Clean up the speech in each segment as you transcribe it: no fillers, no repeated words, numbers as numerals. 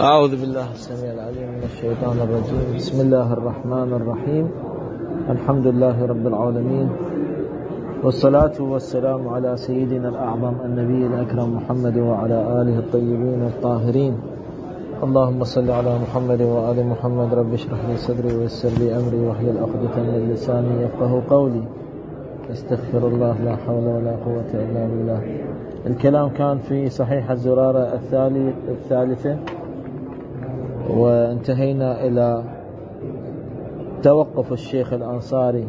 أعوذ بالله السميع العليم من الشيطان الرجيم. بسم الله الرحمن الرحيم. الحمد لله رب العالمين، والصلاة والسلام على سيدنا الأعظم النبي الأكرم محمد وعلى آله الطيبين الطاهرين. اللهم صل على محمد وآل محمد. رب اشرح لي صدري ويسر لي أمري واحلل عقدة من لساني يفقه قولي. استغفر الله، لا حول ولا قوة إلا بالله. الكلام كان في صحيح الزرارة الثالثة، وانتهينا إلى توقف الشيخ الأنصاري،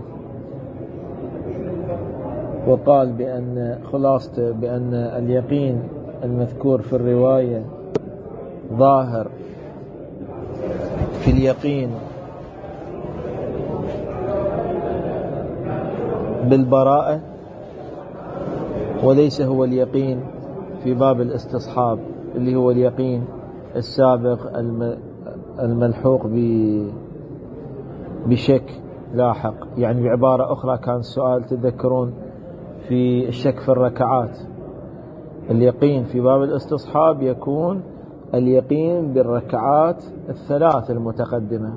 وقال بأن خلاصته بأن اليقين المذكور في الرواية ظاهر في اليقين بالبراءة، وليس هو اليقين في باب الاستصحاب اللي هو اليقين السابق الملحوق بشك لاحق. يعني بعبارة أخرى كان السؤال تذكرون في الشك في الركعات، اليقين في باب الاستصحاب يكون اليقين بالركعات الثلاث المتقدمة.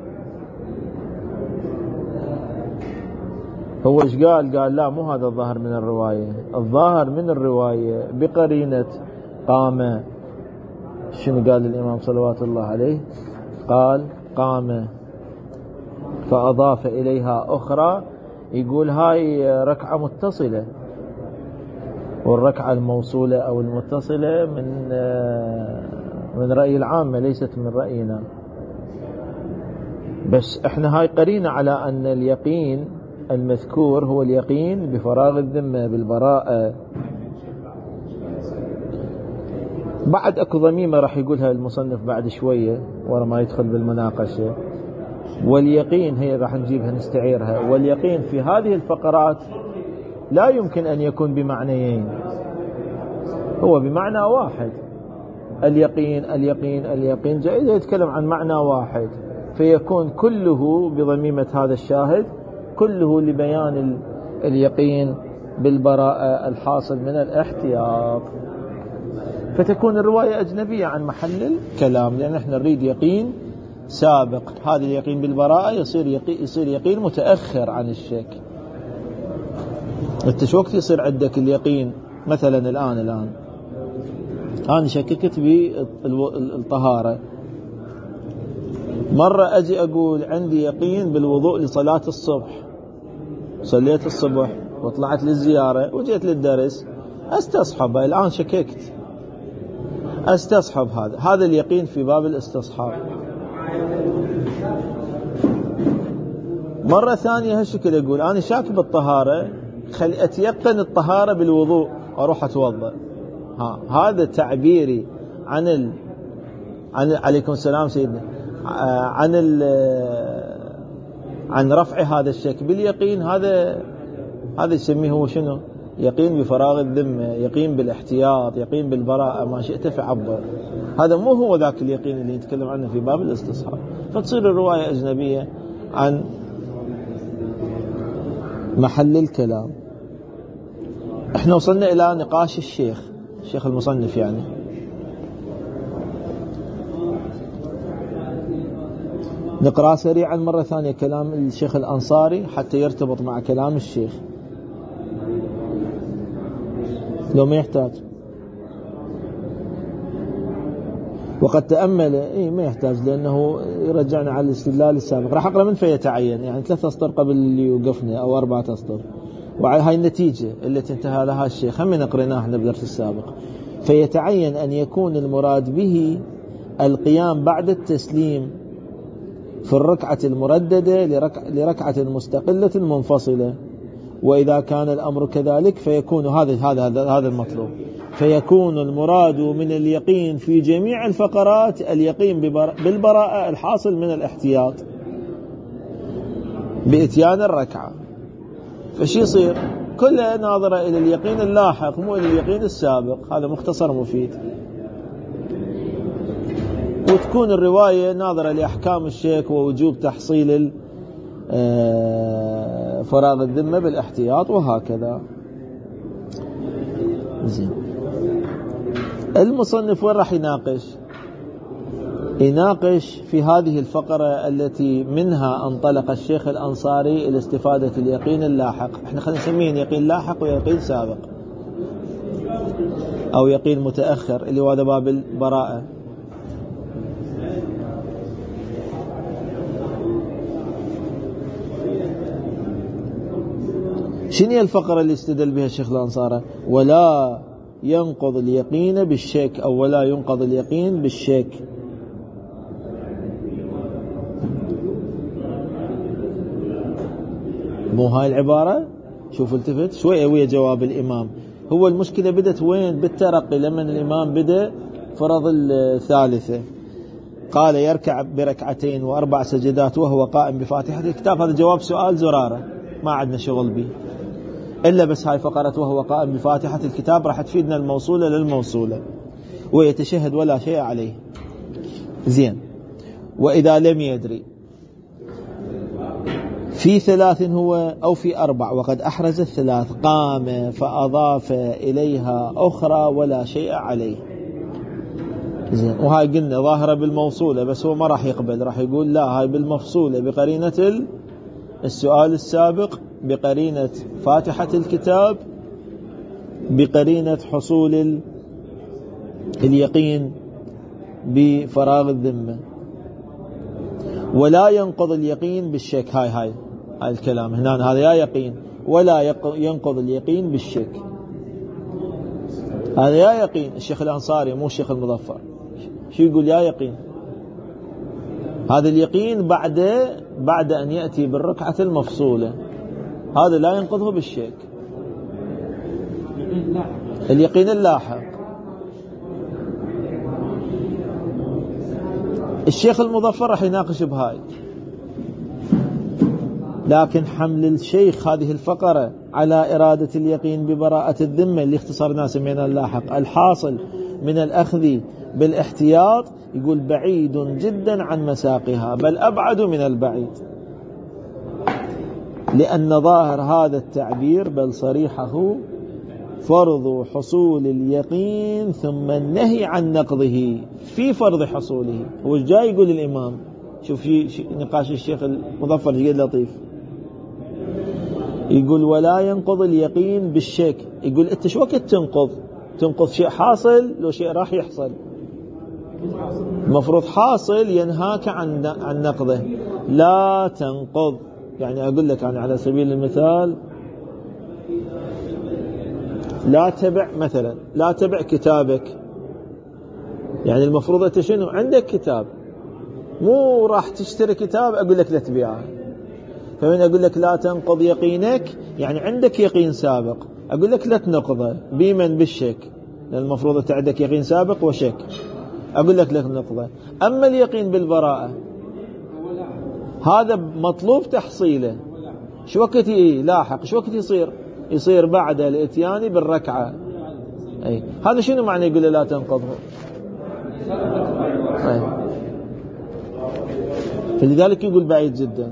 هو ايش قال لا، مو هذا الظاهر من الرواية. الظاهر من الرواية بقرينة قام، شنو قال الإمام صلوات الله عليه؟ قال قام فأضاف إليها أخرى، يقول هاي ركعة متصلة، والركعة الموصولة أو المتصلة من رأي العامة ليست من رأينا. بس احنا هاي قرينة على أن اليقين المذكور هو اليقين بفراغ الذمة بالبراءة. بعد اكو ضميمة راح يقولها المصنف بعد شوية ورا ما يدخل بالمناقشة. واليقين هي راح نجيبها نستعيرها. واليقين في هذه الفقرات لا يمكن أن يكون بمعنيين، هو بمعنى واحد. اليقين اليقين اليقين جائز يتكلم عن معنى واحد، فيكون كله بضميمة هذا الشاهد، كله لبيان اليقين بالبراءة الحاصل من الاحتياط. فتكون الرواية أجنبية عن محل الكلام، لأن احنا نريد يقين سابق. هذا اليقين بالبراءة يصير يقين متأخر عن الشك. انت شو وقت يصير عندك اليقين؟ مثلا الآن أنا شككت بالطهارة، مرة أجي أقول عندي يقين بالوضوء لصلاة الصبح، صليت الصبح وطلعت للزيارة وجيت للدرس، استصحب. الآن شككت، استصحب. هذا اليقين في باب الاستصحاب. مرة ثانية هالشكل أقول أنا شاك بالطهارة، خلي أتيقن الطهارة بالوضوء أروح أتوضأ. هذا تعبيري عن عليكم السلام سيدنا، عن رفع هذا الشك باليقين. هذا يسميه هو شنو؟ يقين بفراغ الذمة، يقين بالاحتياط، يقين بالبراءة، ما شئت فعبر. هذا مو هو ذاك اليقين اللي يتكلم عنه في باب الاستصحاب. فتصير الرواية أجنبية عن محل الكلام. احنا وصلنا إلى نقاش الشيخ المصنف. يعني نقرأ سريعا مرة ثانية كلام الشيخ الأنصاري حتى يرتبط مع كلام الشيخ، لو ما يحتاج. وقد تأمل ما يحتاج، لأنه يرجعنا على الاستدلال السابق. راح أقرأ من فيتعين، يعني 3 أسطر قبل اللي يوقفنا أو 4 أسطر، وعلى هاي النتيجة التي انتهى لها الشيخ هم نقرناها احنا بالدرس السابق. فيتعين أن يكون المراد به القيام بعد التسليم في الركعة المرددة لركعة مستقلة منفصلة. وإذا كان الأمر كذلك فيكون هذا المطلوب، فيكون المراد من اليقين في جميع الفقرات اليقين بالبراءة الحاصل من الاحتياط بإتيان الركعة. فشي يصير كلها ناظرة إلى اليقين اللاحق مو إلى اليقين السابق. هذا مختصر مفيد. وتكون الرواية ناظرة لأحكام الشك ووجوب تحصيل فراغ الذمة بالاحتياط وهكذا. زين، المصنف وين راح يناقش؟ يناقش في هذه الفقرة التي منها انطلق الشيخ الأنصاري إلى استفادة اليقين اللاحق. احنا خلينا نسميه يقين لاحق ويقين سابق أو يقين متأخر، اللي هو هذا باب البراءة. شنو هي الفقرة اللي استدل بها الشيخ الأنصاري؟ ولا ينقض اليقين بالشك، أو ولا ينقض اليقين بالشك. مو هاي العبارة؟ شوف التفت شوية ويا جواب الإمام. هو المشكلة بدت وين؟ بالترقي، لما الإمام بدأ فرض الثالثة قال يركع بركعتين وأربع سجدات وهو قائم بفاتحة الكتاب. هذا جواب سؤال زرارة، ما عندنا شغل به إلا بس هاي فقرة وهو قائم بفاتحة الكتاب راح تفيدنا الموصولة للموصولة. ويتشهد ولا شيء عليه. زين. وإذا لم يدري في ثلاث هو أو في أربع وقد أحرز الثلاث قام فأضاف إليها أخرى ولا شيء عليه. زين. وهاي قلنا ظاهرة بالموصولة، بس هو ما راح يقبل، راح يقول لا هاي بالمفصولة بقرينة السؤال السابق، بقرينة فاتحة الكتاب، بقرينة حصول اليقين بفراغ الذمة. ولا ينقض اليقين بالشك. هاي الكلام هنا، هذا يا يقين. ولا ينقض اليقين بالشك. هذا يا يقين الشيخ الأنصاري مو الشيخ المظفر. شو يقول يا يقين؟ هذا اليقين بعد أن يأتي بالركعة المفصولة، هذا لا ينقضه بالشك. اليقين اللاحق. الشيخ المظفر راح يناقش بهاي، لكن حمل الشيخ هذه الفقرة على إرادة اليقين ببراءة الذمة اللي اختصرنا سمينا اللاحق الحاصل من الأخذ بالاحتياط، يقول بعيد جدا عن مساقها، بل أبعد من البعيد، لأن ظاهر هذا التعبير بل صريحه فرض حصول اليقين ثم النهي عن نقضه في فرض حصوله. هو جاي يقول الإمام، شوف نقاش الشيخ المظفر جيد لطيف، يقول ولا ينقض اليقين بالشك. يقول أنت شو وقت تنقض شيء حاصل لو شيء راح يحصل؟ المفروض حاصل ينهاك عن نقضه، لا تنقض. يعني أقول لك على سبيل المثال، لا تبع كتابك. يعني المفروض أنت شنو عندك كتاب، مو راح تشتري كتاب أقول لك لا تبيعه. فمن أقول لك لا تنقض يقينك، يعني عندك يقين سابق، أقول لك لا تنقضه بمن بالشك، لأن المفروض أنت عندك يقين سابق وشك، أقول لك لا تنقضه. أما اليقين بالبراءة هذا مطلوب تحصيله. شو وقت لاحق؟ شو وقت يصير بعد الاتيان بالركعة. أي هذا شنو معنى يقول لا تنقضه؟ فلذلك يقول بعيد جدا،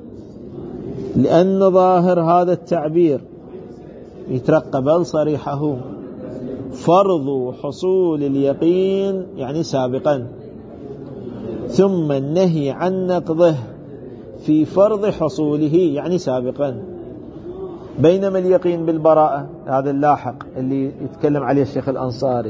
لأن ظاهر هذا التعبير يترقى بل صريحه فرض حصول اليقين يعني سابقا، ثم النهي عن نقضه في فرض حصوله يعني سابقا. بينما اليقين بالبراءة هذا اللاحق اللي يتكلم عليه الشيخ الأنصاري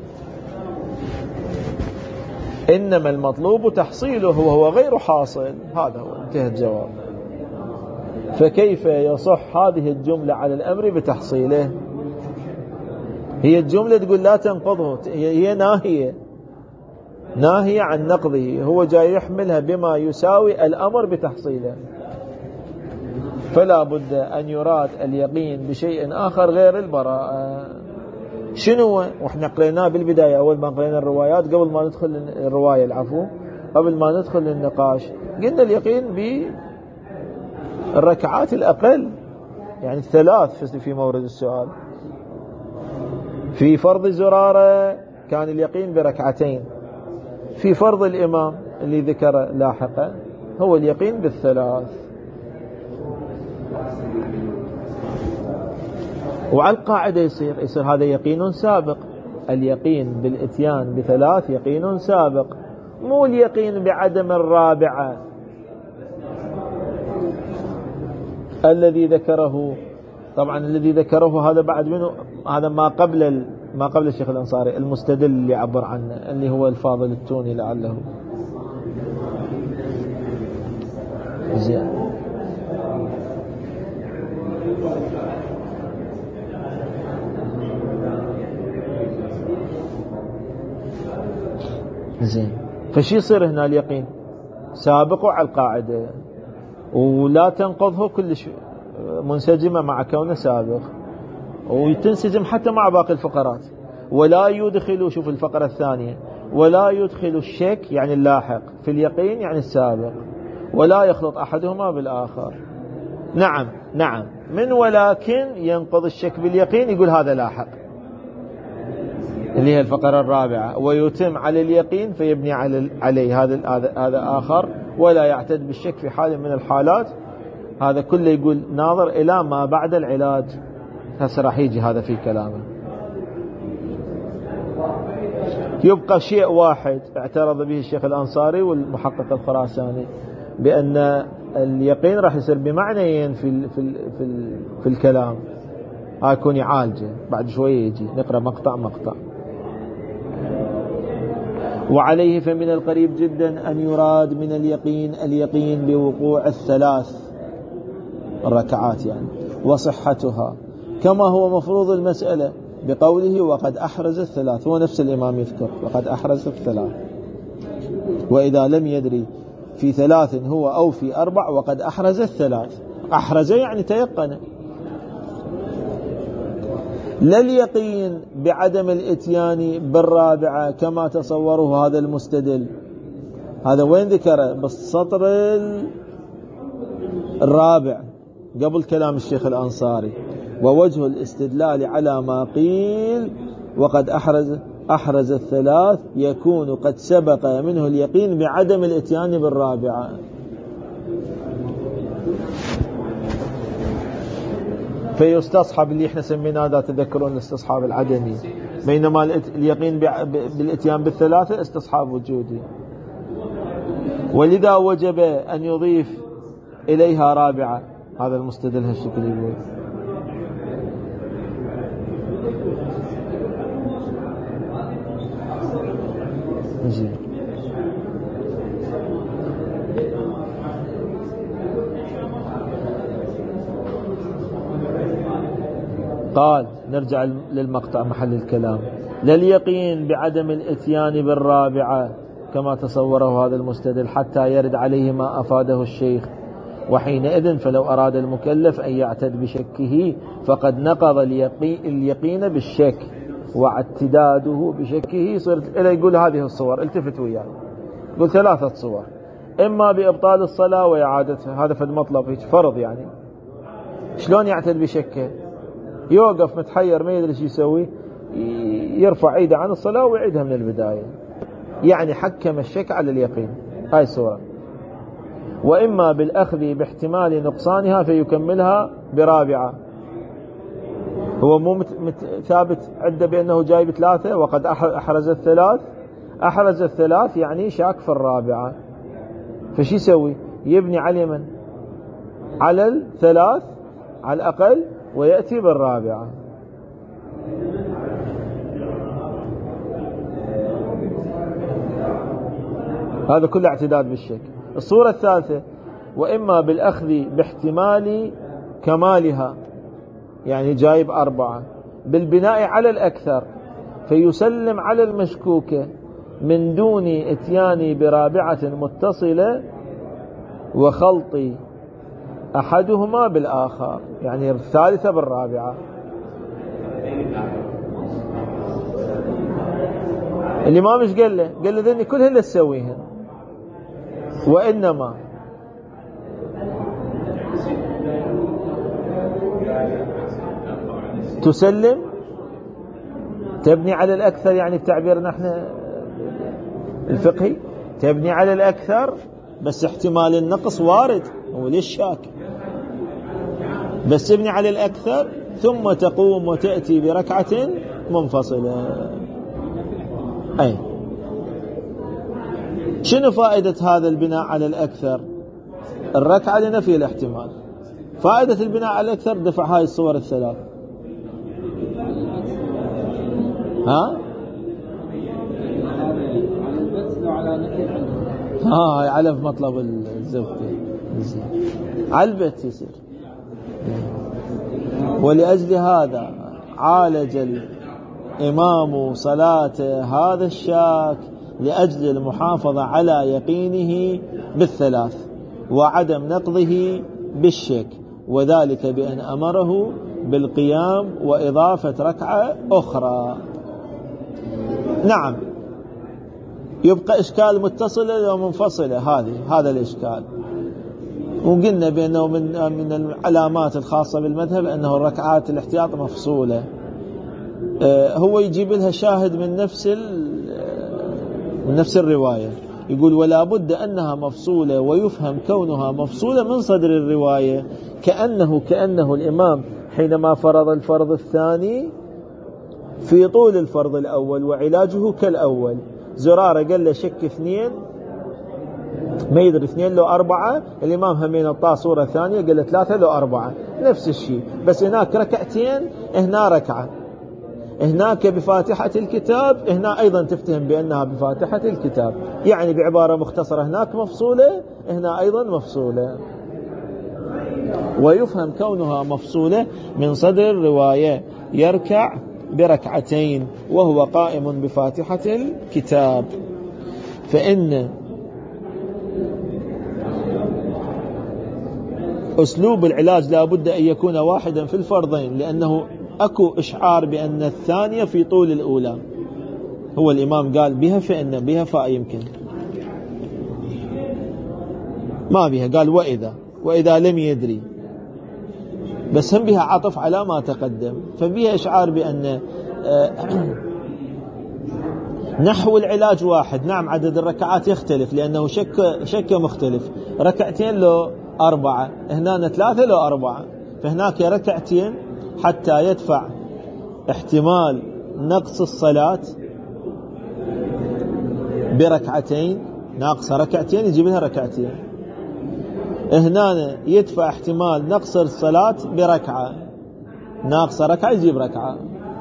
إنما المطلوب تحصيله وهو غير حاصل. هذا هو انتهى الجواب. فكيف يصح هذه الجملة على الأمر بتحصيله؟ هي الجملة تقول لا تنقضه، هي ناهية عن نقضه، هو جاي يحملها بما يساوي الأمر بتحصيله. فلا بد أن يراد اليقين بشيء آخر غير البراءة. شنو؟ وإحنا قريناه بالبداية أول ما قرينا الروايات، قبل ما ندخل الرواية قبل ما ندخل النقاش، قلنا اليقين بالركعات الأقل، يعني الثلاث في مورد السؤال. في فرض زرارة كان اليقين بركعتين، في فرض الإمام اللي ذكر لاحقا هو اليقين بالثلاث. وعلى القاعدة يصير هذا يقين سابق. اليقين بالاتيان بثلاث يقين سابق، مو اليقين بعدم الرابعة الذي ذكره. طبعا الذي ذكره هذا بعد منه، هذا ما قبل الشيخ الأنصاري، المستدل اللي عبر عنه اللي هو الفاضل التوني لعله. زين. زين. فشي يصير هنا اليقين سابق على القاعدة ولا تنقضه كلش منسجمة مع كونه سابق، وتنسجم حتى مع باقي الفقرات. ولا يدخل، شوف الفقرة الثانية، ولا يدخل الشك يعني اللاحق في اليقين يعني السابق، ولا يخلط أحدهما بالآخر. نعم من ولكن ينقض الشك باليقين يقول هذا لاحق اللي هي الفقرة الرابعة، ويتم على اليقين فيبني عليه هذا آخر، ولا يعتد بالشك في حال من الحالات. هذا كله يقول ناظر إلى ما بعد العلاج. هسه راح يجي هذا في كلامه. يبقى شيء واحد اعترض به الشيخ الأنصاري والمحقق الخراساني، بأن اليقين راح يصير بمعنيين في الكلام. هيكون يعالجه بعد شوية، يجي نقرأ مقطع. وعليه فمن القريب جدا أن يراد من اليقين بوقوع الثلاث الركعات يعني وصحتها، كما هو مفروض المسألة بقوله وقد أحرز الثلاث. هو نفس الإمام يذكر وقد أحرز الثلاث، وإذا لم يدري في 3 هو أو في 4 وقد أحرز الثلاث. أحرز يعني تيقن. لا اليقين بعدم الاتيان بالرابعة كما تصوره هذا المستدل. هذا وين ذكره؟ بالسطر الرابع قبل كلام الشيخ الأنصاري. ووجه الاستدلال على ما قيل وقد أحرز الثلاث يكون قد سبق منه اليقين بعدم الاتيان بالرابعة. فيستصحب اللي احنا سميناه ذا، تذكرون الاستصحاب العدمي، بينما اليقين بالاتيان بالثلاثة استصحاب وجودي. ولذا وجب أن يضيف إليها رابعة. هذا المستدل هالشكل يقول. زين. قال نرجع للمقطع محل الكلام. لا اليقين بعدم الاتيان بالرابعة كما تصوره هذا المستدل حتى يرد عليه ما أفاده الشيخ، وحينئذ فلو أراد المكلف أن يعتد بشكه فقد نقض اليقين بالشك، واعتداده بشكه صرت إلى يقول هذه الصور. التفت وياي، يقول 3 صور: إما بإبطال الصلاة وإعادتها، هذا في المطلب هيك فرض يعني. شلون يعتد بشكه؟ يوقف متحير ما يدري شو يسوي، يرفع ايده عن الصلاة ويعيدها من البداية، يعني حكم الشك على اليقين. هاي صورة. وإما بالأخذ باحتمال نقصانها فيكملها برابعة. هو مو ثابت عنده بأنه جايب 3 وقد أحرز الثلاث. أحرز الثلاث يعني شاك في الرابعة، فشي يسوي؟ يبني على من؟ على الثلاث على الأقل ويأتي بالرابعة. هذا كله اعتداد بالشك. الصورة الثالثة: وإما بالأخذ باحتمال كمالها، يعني جايب 4 بالبناء على الأكثر فيسلم على المشكوكة من دون اتيان برابعة متصلة وخلط أحدهما بالآخر، يعني الثالثة بالرابعة. الإمام ايش قال له؟ قال له ذني كلهن تسويهن، وإنما تسلم تبني على الأكثر، يعني التعبير نحن الفقهي تبني على الأكثر، بس احتمال النقص وارد، هو ليش شاك؟ بس تبني على الأكثر ثم تقوم وتأتي بركعة منفصلة. أي شنو فائدة هذا البناء على الأكثر؟ الركعة لنفي الاحتمال. فائدة البناء على الأكثر دفع هاي الصور الثلاث. ها؟ على مطلب الزوجتين على البيت يصير. ولأجل هذا عالج الإمام صلاة هذا الشاك لأجل المحافظة على يقينه بالثلاث وعدم نقضه بالشك، وذلك بأن أمره بالقيام وإضافة ركعة أخرى. نعم، يبقى إشكال متصلة ومنفصلة، هذا الإشكال. وقلنا بأنه من العلامات الخاصة بالمذهب أنه الركعات الاحتياط مفصولة. هو يجيب لها شاهد من نفس الرواية، يقول ولا بد أنها مفصولة، ويفهم كونها مفصولة من صدر الرواية كأنه الإمام حينما فرض الفرض الثاني في طول الفرض الأول وعلاجه كالأول. زرارة قال له شك 2 ما يدري 2 لو 4، الإمام همين الطاء صورة ثانية قال له 3 لو 4، نفس الشيء، بس هناك ركعتين هنا ركعة، هناك بفاتحة الكتاب، هنا أيضا تفتهم بأنها بفاتحة الكتاب، يعني بعبارة مختصرة هناك مفصولة هنا أيضا مفصولة. ويفهم كونها مفصولة من صدر الرواية يركع بركعتين وهو قائم بفاتحة الكتاب. فإن أسلوب العلاج لا بد أن يكون واحدا في الفرضين، لأنه أكو إشعار بأن الثانية في طول الأولى. هو الإمام قال بها فإن بها فيمكن ما بها، قال وإذا لم يدري، بس هم بها عطف على ما تقدم، فبها إشعار بأن نحو العلاج واحد. نعم عدد الركعات يختلف لأنه شك مختلف، 2 لو 4، هنا 3 لو 4، فهناك ركعتين حتى يدفع احتمال نقص الصلاة بركعتين، ناقصة ركعتين يجيب لها ركعتين، هنا يدفع احتمال نقص الصلاة بركعة، ناقصة ركعة يجيب ركعة.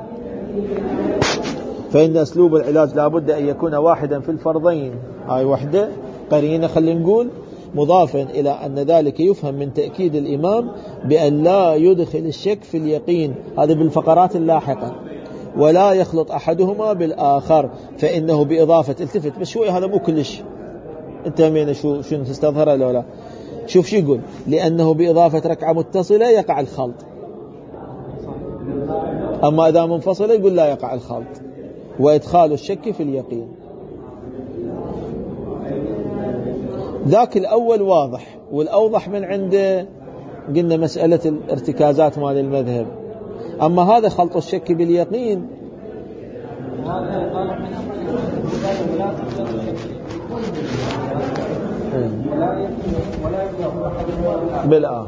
فإن أسلوب العلاج لابد أن يكون واحدا في الفرضين. هاي وحدة قرينة خلينا نقول، مضافا إلى أن ذلك يفهم من تأكيد الإمام بأن لا يدخل الشك في اليقين، هذا بالفقرات اللاحقة، ولا يخلط أحدهما بالآخر، فإنه بإضافة التفت بس شوي، هذا مو كلش انت مين شو تستظهره لو لا. شوف شو يقول، لأنه بإضافة ركعة متصلة يقع الخلط، أما إذا منفصلة يقول لا يقع الخلط، وإدخال الشك في اليقين. ذاك الأول واضح، والأوضح من عنده قلنا مسألة الارتكازات مال المذهب، أما هذا خلط الشك باليقين بالآخر،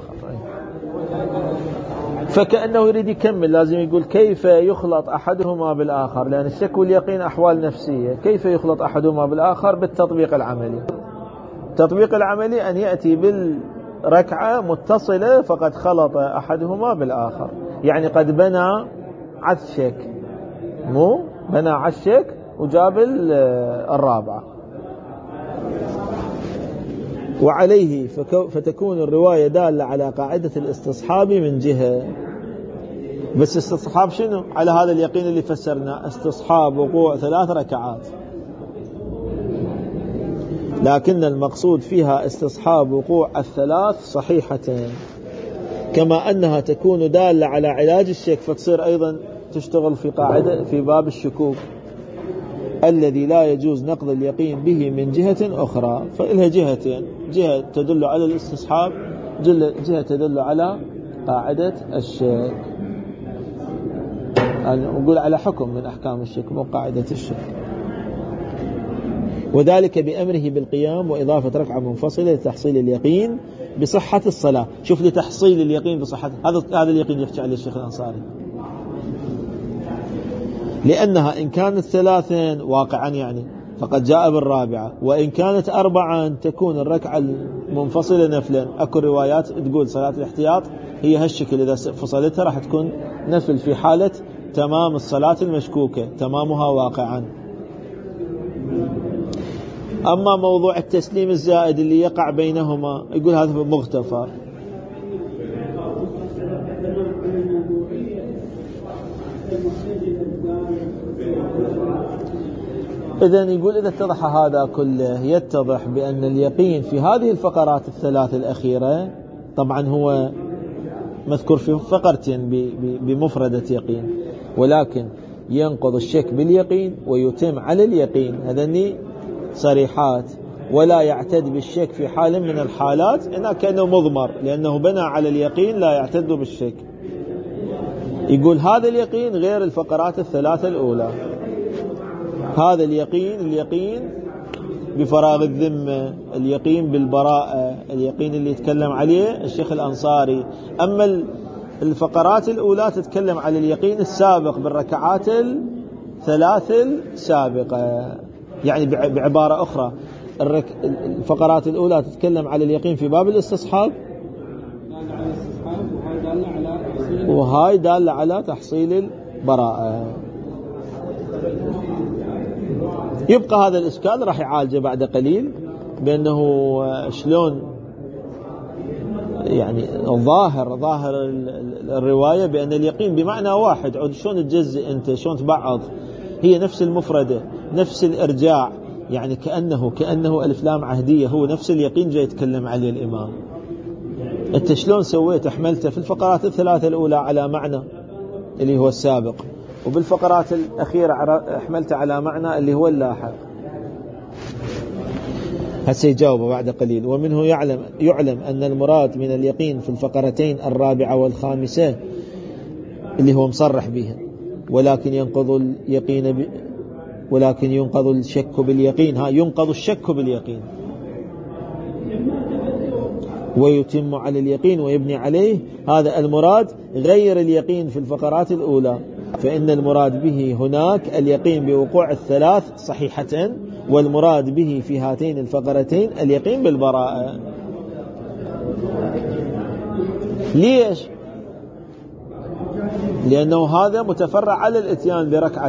فكأنه يريد يكمل، لازم يقول كيف يخلط أحدهما بالآخر، لأن الشك واليقين أحوال نفسية. كيف يخلط أحدهما بالآخر؟ بالتطبيق العملي. التطبيق العملي أن يأتي بالركعة متصلة فقد خلط أحدهما بالآخر، يعني قد بنى عشك، مو بنى عشك وجاب الرابعة. وعليه فتكون الرواية دالة على قاعدة الاستصحاب من جهة، بس استصحاب شنو؟ على هذا اليقين اللي فسرنا، استصحاب وقوع 3 ركعات، لكن المقصود فيها استصحاب وقوع 3 صحيحتين، كما أنها تكون دالة على علاج الشك، فتصير أيضا تشتغل في قاعدة في باب الشكوك الذي لا يجوز نقض اليقين به من جهة أخرى. فإلها جهتين، جهة تدل على الاستصحاب، جهة تدل على قاعدة الشك، يعني نقول على حكم من أحكام الشك مو قاعدة الشك. وذلك بأمره بالقيام وإضافة ركعة منفصلة لتحصيل اليقين بصحة الصلاة. شوف لتحصيل اليقين بصحة، هذا اليقين يحكي عليه الشيخ الأنصاري، لأنها إن كانت 3 واقعا يعني فقد جاء بالرابعة. وإن كانت 4 تكون الركعة المنفصلة نفلا. أكو روايات تقول صلاة الاحتياط هي هالشكل، إذا فصلتها راح تكون نفل في حالة تمام الصلاة المشكوكة، تمامها واقعا. أما موضوع التسليم الزائد اللي يقع بينهما يقول هذا مغتفر. إذن يقول إذا اتضح هذا كله يتضح بأن اليقين في هذه الفقرات الثلاث الأخيرة، طبعا هو مذكور في فقرتين بمفردة يقين، ولكن ينقض الشك باليقين ويتم على اليقين، هذني صريحات. ولا يعتد بالشك في حال من الحالات، إنه كأنه مضمر لأنه بنى على اليقين لا يعتد بالشك. يقول هذا اليقين غير الفقرات الثلاثة الأولى. هذا اليقين بفراغ الذمة، اليقين بالبراءة، اليقين اللي يتكلم عليه الشيخ الأنصاري. أما الفقرات الأولى تتكلم على اليقين السابق بالركعات الثلاث السابقة. يعني بعبارة أخرى الفقرات الأولى تتكلم على اليقين في باب الاستصحاب، وهاي دالة على تحصيل البراءة. يبقى هذا الإشكال راح يعالجه بعد قليل، بأنه شلون يعني ظاهر الرواية بأن اليقين بمعنى واحد. عود شلون تجزئ أنت، شلون تبعض؟ هي نفس المفردة، نفس الإرجاع، يعني كأنه ألف لام عهدية، هو نفس اليقين جاي يتكلم عليه الإمام. أنت شلون سويت؟ حملته في الفقرات الثلاثة الأولى على معنى اللي هو السابق، وبالفقرات الأخيرة حملته على معنى اللي هو اللاحق. هسه يجاوبه بعد قليل. ومنه يعلم أن المراد من اليقين في الفقرتين الرابعة والخامسة اللي هو مصرح بها، ولكن ينقض الشك باليقين. ينقض الشك باليقين ويتم على اليقين ويبني عليه. هذا المراد غير اليقين في الفقرات الأولى، فإن المراد به هناك اليقين بوقوع الثلاث صحيحة، والمراد به في هاتين الفقرتين اليقين بالبراءة. ليش؟ لأنه هذا متفرع على الاتيان بركعة،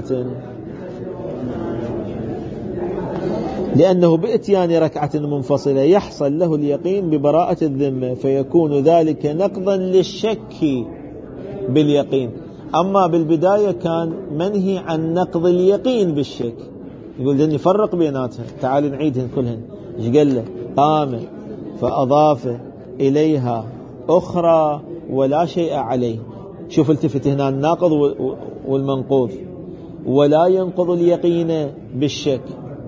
لأنه بإتيان ركعة منفصلة يحصل له اليقين ببراءة الذمة، فيكون ذلك نقضا للشك باليقين. أما بالبداية كان منهي عن نقض اليقين بالشك. يقول ذني فرق بيناتها، تعال نعيدهن كلهن. ايش قال له؟ قام فأضاف إليها أخرى ولا شيء عليه. شوف التفت هنا الناقض والمنقوض. ولا ينقض اليقين بالشك.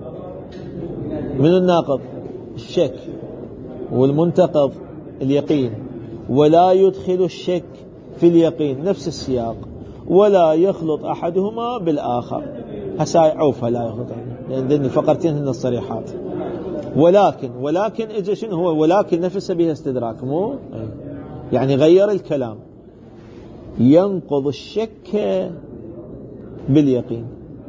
من الناقض الشك، والمنتقض اليقين. ولا يدخل الشك في اليقين، نفس السياق. ولا يخلط أحدهما بالآخر. عوفها لا يخلط، لأن ذني فقرتين هن الصريحات. ولكن إجا شنو هو؟ ولكن نفسه بها استدراك، مو يعني غير الكلام. ينقض الشك باليقين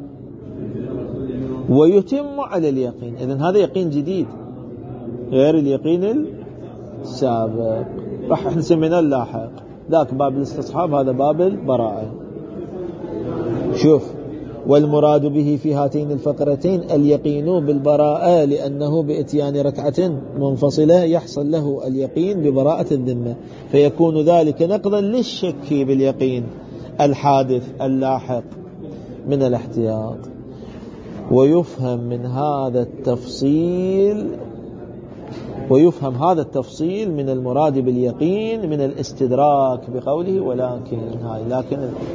ويتم على اليقين. إذن هذا يقين جديد غير اليقين السابق. راح احنا سميناه اللاحق، ذاك باب الاستصحاب، هذا باب البراءة. شوف، والمراد به في هاتين الفقرتين اليقين بالبراءة، لأنه بإتيان ركعة منفصلة يحصل له اليقين ببراءة الذمة، فيكون ذلك نقضا للشك باليقين الحادث اللاحق من الاحتياط. ويفهم هذا التفصيل من المراد باليقين من الاستدراك بقوله لكن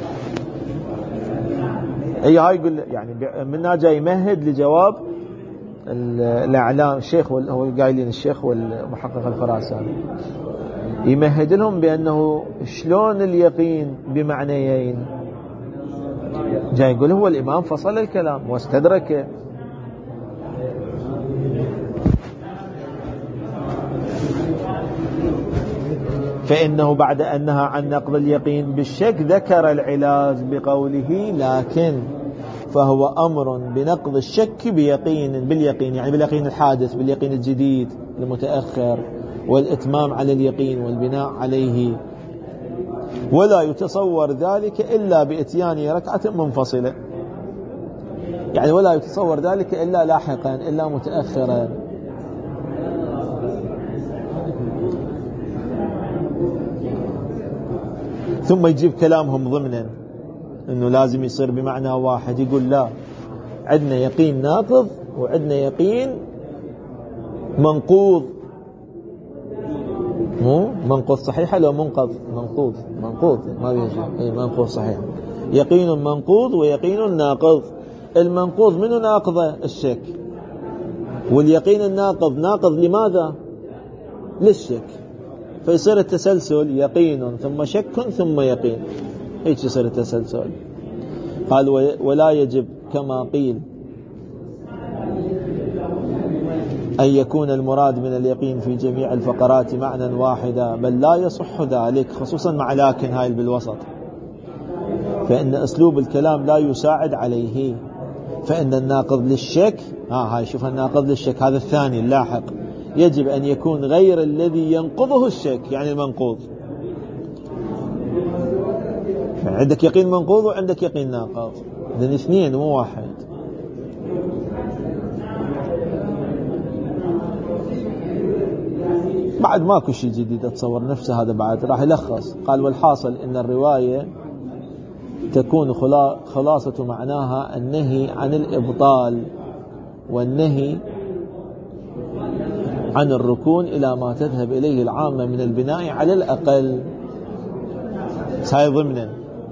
هاي يقول يعني منا جاي يمهد لجواب الإعلام الشيخ، هو قايلين الشيخ والمحقق الخراساني، يمهد لهم بأنه شلون اليقين بمعنيين. جاي يقول هو الإمام فصل الكلام واستدركه. فإنه بعد أن نهى عن نقض اليقين بالشك ذكر العلاج بقوله لكن، فهو أمر بنقض الشك باليقين يعني باليقين الحادث، باليقين الجديد المتأخر، والإتمام على اليقين والبناء عليه، ولا يتصور ذلك إلا بإتيان ركعة منفصلة، يعني ولا يتصور ذلك إلا لاحقا إلا متأخرا. ثم يجيب كلامهم ضمنا أنه لازم يصير بمعنى واحد. يقول لا، عندنا يقين ناقض وعندنا يقين منقوض. مو منقوض صحيحة لو منقض منقوض ما بيجي منقوض صحيح. يقين منقوض ويقين ناقض. المنقوض منه ناقضة الشك، واليقين الناقض ناقض لماذا؟ للشك. فيصير التسلسل يقين ثم شك ثم يقين، هيك يصير التسلسل. قال ولا يجب كما قيل أن يكون المراد من اليقين في جميع الفقرات معنى واحدا، بل لا يصح ذلك، خصوصا مع لكن هاي بالوسط، فإن أسلوب الكلام لا يساعد عليه. فإن الناقض للشك هاي شوف الناقض للشك هذا الثاني اللاحق يجب أن يكون غير الذي ينقضه الشك، يعني المنقوض. عندك يقين منقوض وعندك يقين ناقض، إذن اثنين مو واحد. بعد ماكو شيء جديد أتصور نفسه هذا بعد راح يلخص. قال والحاصل إن الرواية تكون خلاصة معناها النهي عن الإبطال والنهي عن الركون إلى ما تذهب إليه العامة من البناء على الأقل. هاي ضمنا.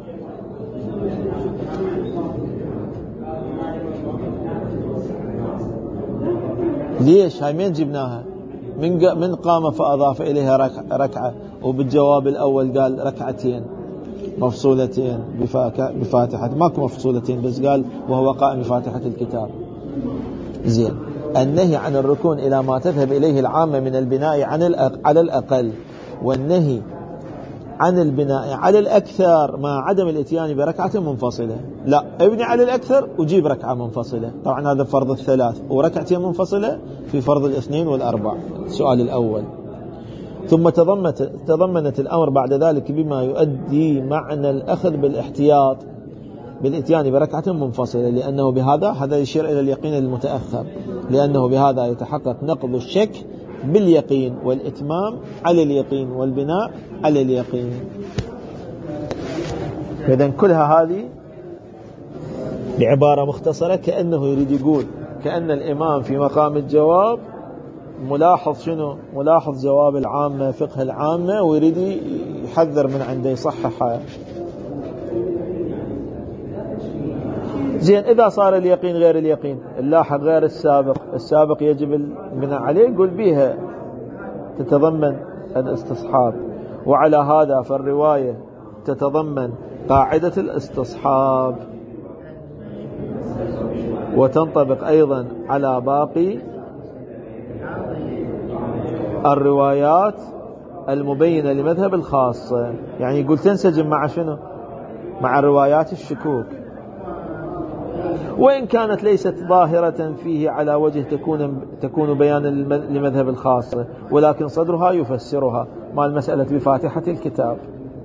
ليش هاي مين جبناها؟ من قام فأضاف إليها ركعة، وبالجواب الأول قال ركعتين مفصولتين بفاتحة، ماكو مفصولتين بس قال وهو قائم بفاتحة الكتاب. زين. النهي عن الركون إلى ما تذهب إليه العامة من البناء على الأقل، والنهي عن البناء على الأكثر مع عدم الاتيان بركعة منفصلة. لا، ابني على الأكثر وجيب ركعة منفصلة. طبعا هذا فرض الثلاث، وركعتين منفصلة في فرض الاثنين والأربع. السؤال الأول. ثم تضمنت الأمر بعد ذلك بما يؤدي معنى الأخذ بالاحتياط بالاتيان بركعة منفصلة، لأنه بهذا هذا يشير إلى اليقين المتأخر، لأنه بهذا يتحقق نقض الشك باليقين والإتمام على اليقين والبناء على اليقين. إذن كلها هذه بعبارة مختصرة كأنه يريد يقول كأن الإمام في مقام الجواب ملاحظ شنو؟ ملاحظ جواب العامة، فقه العامة، ويريد يحذر من عنده يصححها. زين. إذا صار اليقين غير اليقين، اللاحق غير السابق يجب البناء عليه، يقول بيها تتضمن الاستصحاب، وعلى هذا فالرواية تتضمن قاعدة الاستصحاب، وتنطبق أيضا على باقي الروايات المبينة لمذهب الخاصة. يعني يقول تنسجم مع شنو؟ مع روايات الشكوك، وإن كانت ليست ظاهرة فيه على وجه تكون بيانا لمذهب الخاصة، ولكن صدرها يفسرها مع المسألة بفاتحة الكتاب.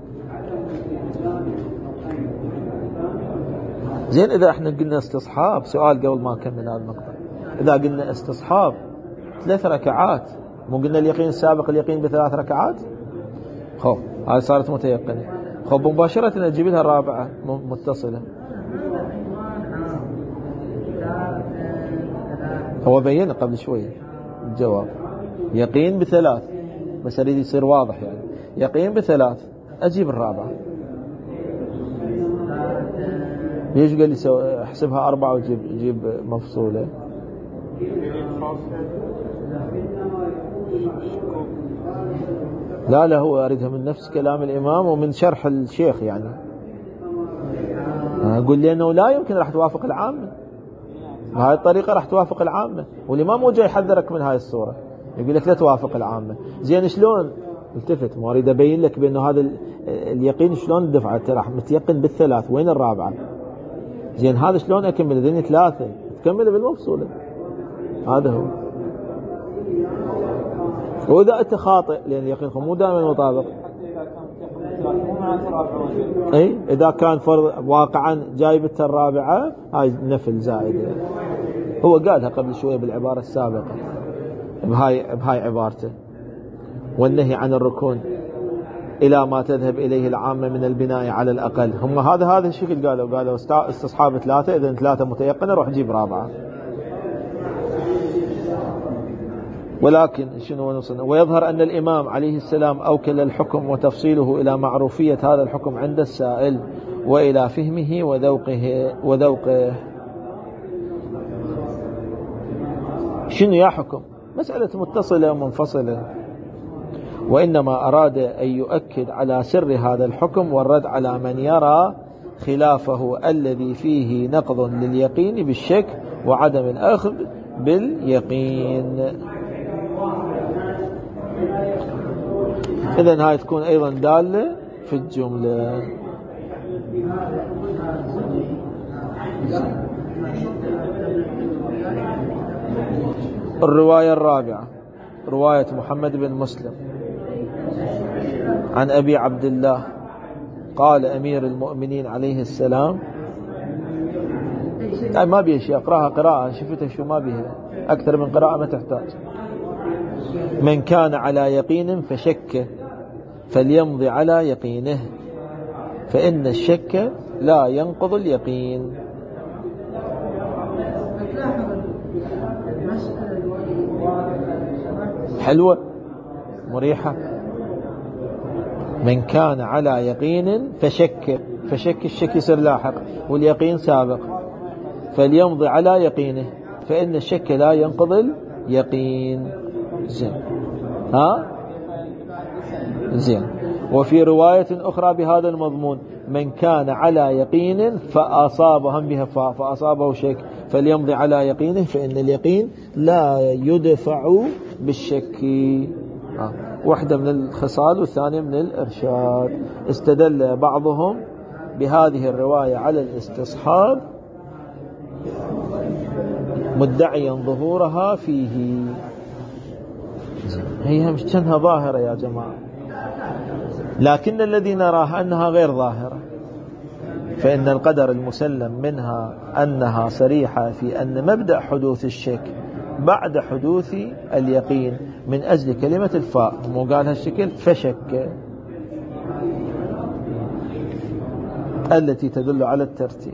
زين. إذا احنا قلنا استصحاب، سؤال قبل ما نكمل هذا المقطع، إذا قلنا استصحاب 3 ركعات، مو قلنا اليقين السابق اليقين ب3 ركعات؟ خب هذه صارت متيقنة. خب مباشرة نجيب لها الرابعة متصلة. هو بيّن قبل شوية الجواب يقين ب3، بس أريد يصير واضح، يعني يقين ب3 أجيب الرابعة. ليش قال لي احسبها 4 وجيب مفصولة؟ لا هو أريدها من نفس كلام الإمام ومن شرح الشيخ. يعني أقول لي أنه لا يمكن راح توافق العامة، بهذه الطريقة راح توافق العامة، والإمام مو جاي يحذرك من هاي الصورة، يقول لك لا توافق العامة. زين شلون؟ التفت، ما أريد أبين لك بأنه هذا اليقين شلون الدفعة، ترى متيقن ب3، وين الرابعة؟ زين هذا شلون أكمل؟ ذني 3 تكمل بالمفصولة. هذا هو. وإذا أنت خاطئ، لأن اليقين مو دائما مطابق. أي إذا كان فرض واقعا جايبة الرابعة، هاي نفل زائدة. هو قالها قبل شوية بالعبارة السابقة بهاي عبارته. والنهي عن الركون إلى ما تذهب إليه العامة من البناء على الأقل. هم هذا الشكل قالوا استصحاب 3، إذا 3 متيقنة روح جيب 4. ولكن شنو نوصلنا؟ ويظهر أن الإمام عليه السلام أوكل الحكم وتفصيله إلى معروفية هذا الحكم عند السائل وإلى فهمه وذوقه. شنو يا حكم؟ مسألة متصلة ومنفصلة. وإنما أراد أن يؤكد على سر هذا الحكم والرد على من يرى خلافه الذي فيه نقض لليقين بالشك وعدم الأخذ باليقين. إذن هاي تكون أيضا دالة في الجملة. الرواية الرابعة رواية محمد بن مسلم عن أبي عبد الله قال أمير المؤمنين عليه السلام، ما بيه شيء أقرأها قراءة، شفتها شو ما بيه أكثر من قراءة ما تحتاج. من كان على يقين فشك فليمضي على يقينه فإن الشك لا ينقض اليقين. حلوة مريحة. من كان على يقين فشك الشك يصير لاحق واليقين سابق، فليمضي على يقينه فإن الشك لا ينقض اليقين. زين. وفي رواية أخرى بهذا المضمون من كان على يقين فأصابهم بها فأصابه شك فليمضي على يقينه فإن اليقين لا يدفع بالشك. واحدة من الخصال والثانية من الإرشاد. استدل بعضهم بهذه الرواية على الاستصحاب مدعيا ظهورها فيه. هي مش كانها ظاهرة يا جماعة، لكن الذي نراه أنها غير ظاهرة. فإن القدر المسلم منها أنها صريحة في أن مبدأ حدوث الشك بعد حدوث اليقين من أجل كلمة الفاء، مو قال هالشكل فشك التي تدل على الترتيب.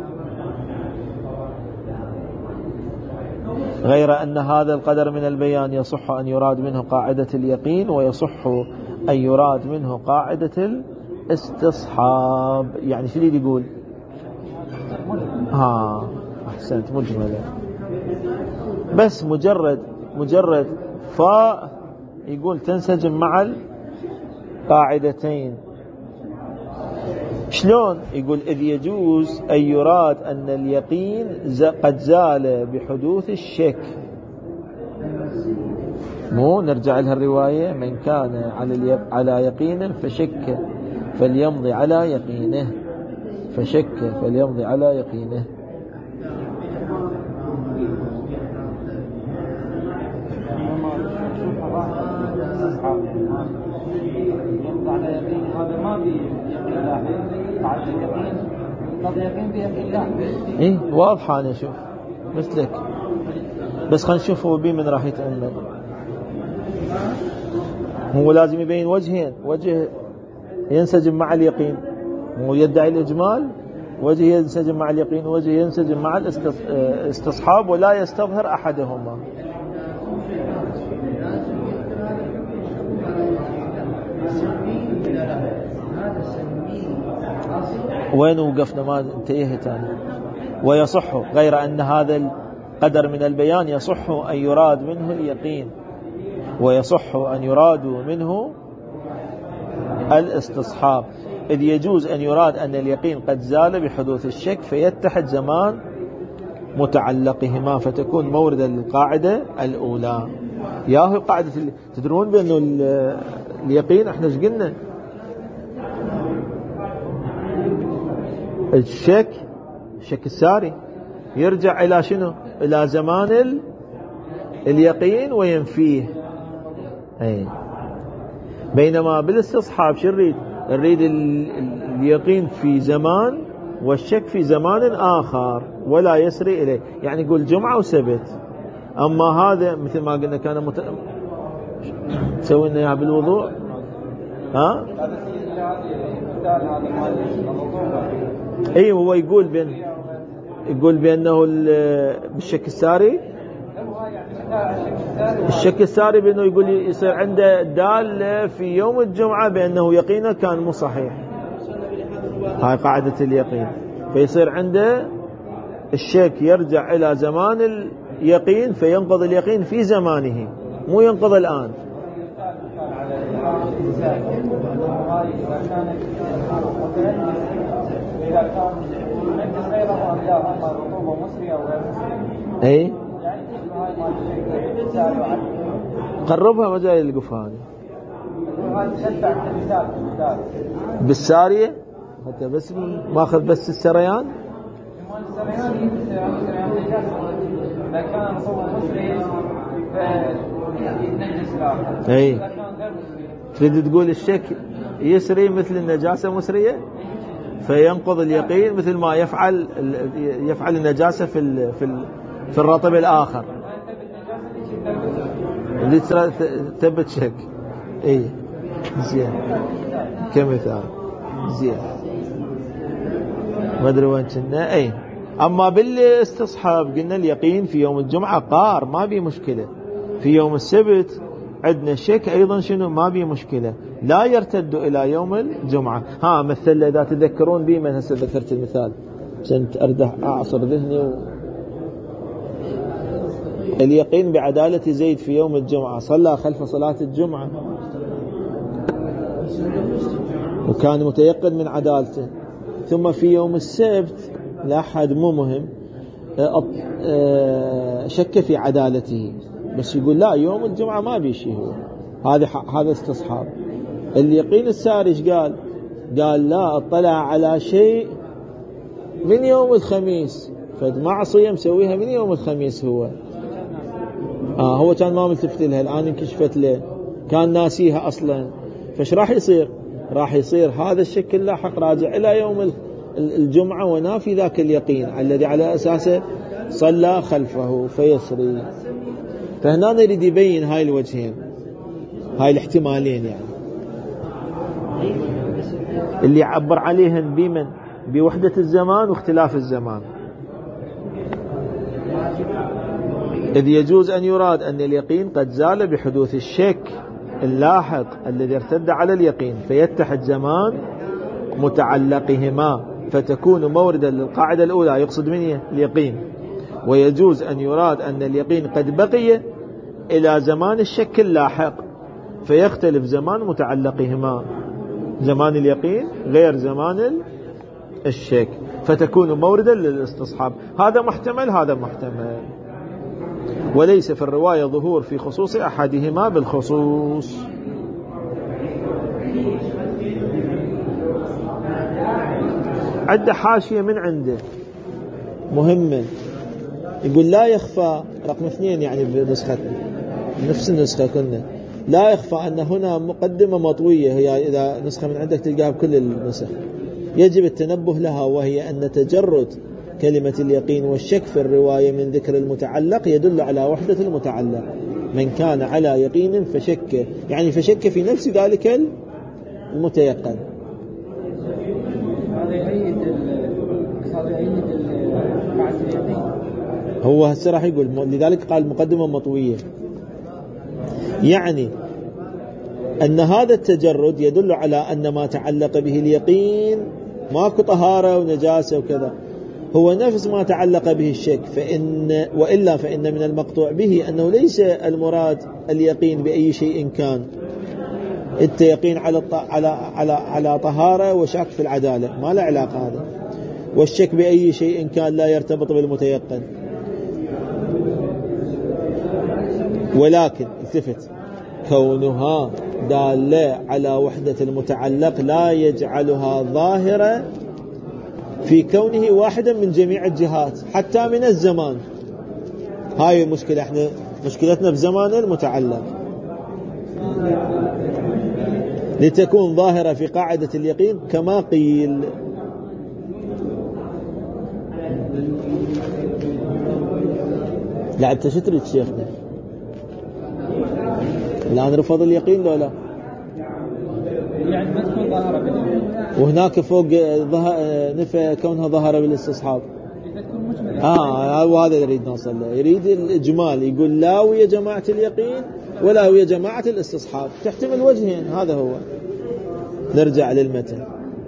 غير أن هذا القدر من البيان يصح أن يراد منه قاعدة اليقين ويصح أن يراد منه قاعدة الاستصحاب. يعني شو اللي يقول؟ أحسنت، مجملة. بس مجرد فاء يقول تنسجم مع القاعدتين. شلون؟ يقول إذ يجوز أن يراد أن اليقين قد زال بحدوث الشك. مو نرجع لها الرواية من كان على يقين فشك فليمضي على يقينه فشك فليمضي على يقينه. ايه واضحة. أنا أشوف مثلك، بس خلينا نشوف هو بي من راح يتأمل. هو لازم يبين وجهين، وجه ينسجم مع اليقين، هو يدعي الإجمال، وجه ينسجم مع اليقين، وجه ينسجم مع الاستصحاب ولا يستظهر أحدهما. وين وقفنا؟ ما انتهيت أنا. ويصح غير أن هذا القدر من البيان يصح أن يراد منه اليقين ويصح أن يراد منه الاستصحاب، إذ يجوز أن يراد أن اليقين قد زال بحدوث الشك فيتحد زمان متعلقهما فتكون موردا للقاعدة الأولى. ياهو قاعدة تدرون بأنه اليقين احنا ايش قلنا؟ الشك الساري يرجع إلى شنو؟ إلى زمان اليقين وينفيه. أي. بينما بالاستصحاب شو نريد اليقين في زمان والشك في زمان آخر ولا يسري إليه، يعني يقول جمعة وسبت. أما هذا مثل ما قلنا كان تسوي لنا إياها بالوضوء. ها؟ أي هو يقول بأنه بالشك الساري، الشك الساري بأنه يقول يصير عنده دالة في يوم الجمعة بأنه يقينه كان مو صحيح. هاي قاعدة اليقين. فيصير عنده الشك يرجع إلى زمان اليقين فينقض اليقين في زمانه، مو ينقض الآن. اي قربها مجال القفان بالسارية حتى بس ماخذ بس السريان. اي تريد تقول الشك يسري مثل النجاسة مسرية فينقض اليقين مثل ما يفعل النجاسة في الرطب الآخر اللي تثبت شك. اي زين كمثال زين ما ادري وين كنا. اي اما بالاستصحاب قلنا اليقين في يوم الجمعة قار ما بي مشكلة، في يوم السبت عندنا شك ايضا شنو ما بي مشكلة، لا يرتد الى يوم الجمعة. مثل اذا تذكرون بي من هسه ذكرت المثال كنت اردح اعصر ذهني اليقين بعدالة زيد في يوم الجمعة، صلى خلف صلاة الجمعة وكان متيقن من عدالته، ثم في يوم السبت لا أحد مو مهم شك في عدالته، بس يقول لا يوم الجمعة ما بيشي هو. هذا استصحاب. اليقين السارج قال لا اطلع على شيء من يوم الخميس، فمعصية مسويها من يوم الخميس هو كان ما ملتفت لها، الآن انكشفت له، كان ناسيها أصلا. فايش راح يصير؟ راح يصير هذا الشك اللاحق راجع إلى يوم الجمعة ونافي ذاك اليقين الذي على أساسه صلى خلفه فيسري. فهنا نريد يبين هاي الوجهين، هاي الاحتمالين يعني اللي يعبر عليهن بوحدة الزمان واختلاف الزمان. إذ يجوز أن يراد أن اليقين قد زال بحدوث الشك اللاحق الذي ارتد على اليقين فيتحد زمان متعلقهما فتكون موردا للقاعدة الأولى، يقصد من اليقين. ويجوز أن يراد أن اليقين قد بقي إلى زمان الشك اللاحق فيختلف زمان متعلقهما، زمان اليقين غير زمان الشك، فتكون موردا للاستصحاب. هذا محتمل هذا محتمل، وليس في الرواية ظهور في خصوص أحدهما بالخصوص. عد حاشية من عنده مهمة، يقول لا يخفى رقم 2 يعني بنسخة نفس النسخة كنا، لا يخفى أن هنا مقدمة مطوية، هي إذا نسخة من عندك تلقاها بكل النسخ، يجب التنبه لها، وهي أن تجرد كلمة اليقين والشك في الرواية من ذكر المتعلق يدل على وحدة المتعلق. من كان على يقين فشك، يعني فشك في نفس ذلك المتيقن. هو هسه راح يقول، لذلك قال مقدمة مطوية، يعني أن هذا التجرد يدل على أن ما تعلق به اليقين ماكو طهارة ونجاسة وكذا، هو نفس ما تعلق به الشك، وإلا فإن من المقطوع به أنه ليس المراد اليقين بأي شيء كان، التيقين على طهارة وشك في العدالة ما له علاقة هذا، والشك بأي شيء كان لا يرتبط بالمتيقن. ولكن التفت، كونها دالة على وحدة المتعلق لا يجعلها ظاهرة في كونه واحدا من جميع الجهات حتى من الزمان. هاي المشكلة، احنا مشكلتنا بزمان المتعلق. لتكون ظاهرة في قاعدة اليقين كما قيل. لا انت شو تريد شيخنا الآن؟ رفض اليقين لو لا؟ يعني ما تكون ظاهرة باليقين، وهناك فوق نفى كونها ظاهرة بالاستصحاب. وهذا يريد نوصل له، يريد الإجمال، يقول لا ويا جماعة اليقين ولا ويا جماعة الاستصحاب، تحتمل وجهين. هذا هو. نرجع للمتن.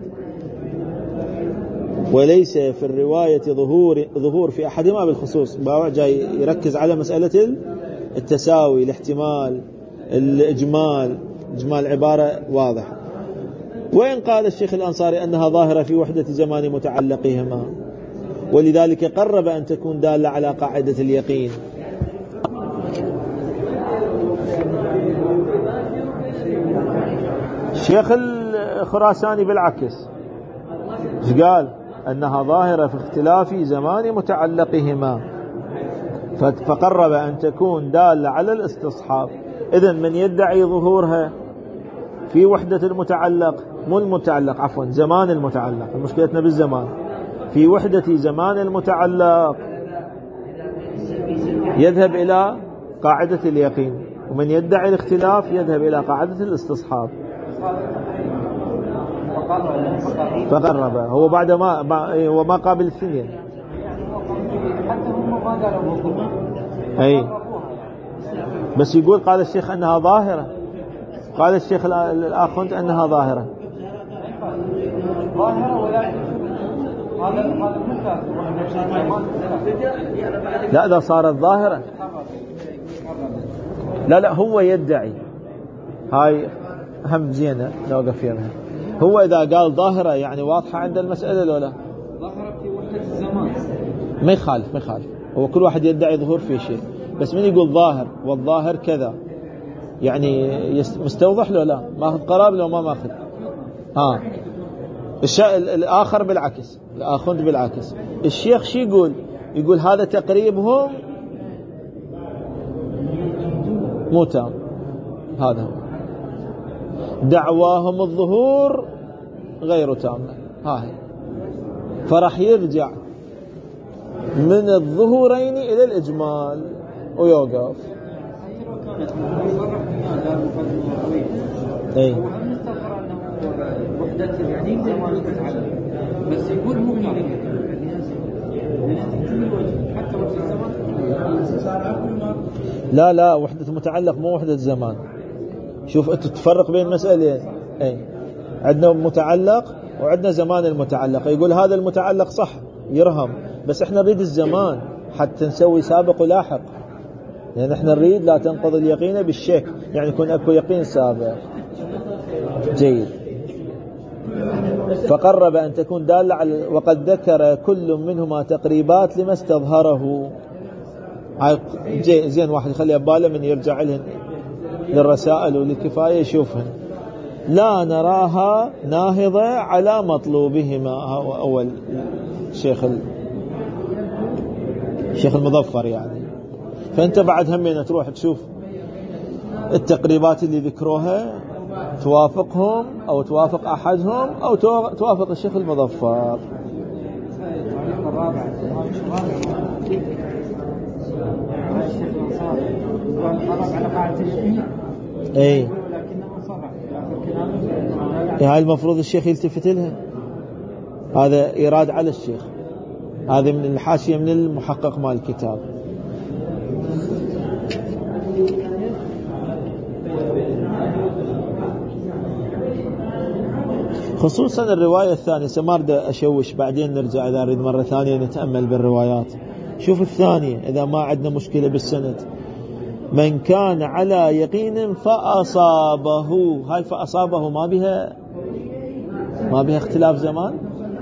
وليس في الرواية ظهور في أحدهما بالخصوص. باوع جاي يركز على مسألة التساوي، الاحتمال، الإجمال. إجمال عبارة واضحة. وإن قال الشيخ الأنصاري أنها ظاهرة في وحدة زمان متعلقهما، ولذلك قرب أن تكون دالة على قاعدة اليقين. الشيخ الخراساني بالعكس قال أنها ظاهرة في اختلاف زمان متعلقهما، فقرب أن تكون دالة على الاستصحاب. إذن من يدعي ظهورها في وحدة المتعلق، مو المتعلق عفوا، زمان المتعلق، مشكلتنا بالزمان، في وحدة زمان المتعلق يذهب إلى قاعدة اليقين، ومن يدعي الاختلاف يذهب إلى قاعدة الاستصحاب. فقرب هو بعد ما قابل الثنين. حتى هم ما قالوا ظهور، أي بس يقول قال الشيخ أنها ظاهرة، قال الشيخ الآخوند أنها ظاهرة. ظاهرة ولكن هذا لا إذا صارت ظاهرة، لا هو يدعي، هاي هم زينة نوقف فيها. هو إذا قال ظاهرة يعني واضحة عند المسألة لو لا؟ ظاهرة في وحدة الزمان ما يخالف. هو كل واحد يدعي ظهور في شيء، بس من يقول ظاهر والظاهر كذا يعني مستوضح لو لا؟ ماخذ قرار لو ما ماخذ؟ الآخر بالعكس، الآخوند بالعكس. الشيخ شي يقول هذا تقريبهم مو تام. هذا هو دعواهم الظهور غير تامة. هاي فرح يرجع من الظهورين إلى الإجمال ويوقف. أي وحدة يعني زي ما نتعلم، بس يقول مو يعني حتى وحدة الزمان. لا وحدة متعلق مو وحدة زمان. شوف أنت تفرق بين مسألين. أي عندنا متعلق وعندنا زمان المتعلق. يقول هذا المتعلق صح يرهم، بس احنا نريد الزمان حتى نسوي سابق ولاحق، يعني احنا نريد لا تنقض اليقين بالشك، يعني يكون اكو يقين سابق. جيد. فقرب أن تكون دالة على، وقد ذكر كل منهما تقريبات لما استظهره. زين واحد يخليها بباله من يرجع لهن للرسائل وللكفاية يشوفهن. لا نراها ناهضة على مطلوبهما. أول شيخ المظفر يعني. فأنت بعد همين تروح تشوف التقريبات اللي ذكروها توافقهم أو توافق أحدهم أو توافق الشيخ المظفر. اي هاي المفروض الشيخ يلتفت لها. هذا إيراد على الشيخ، هذا من الحاشية من المحقق مال الكتاب. خصوصا الرواية الثانية. سمارد أشوش بعدين نرجع إذا أريد مرة ثانية نتأمل بالروايات. شوف الثانية إذا ما عندنا مشكلة بالسند. من كان على يقين فأصابه، هاي فأصابه ما بها اختلاف زمان.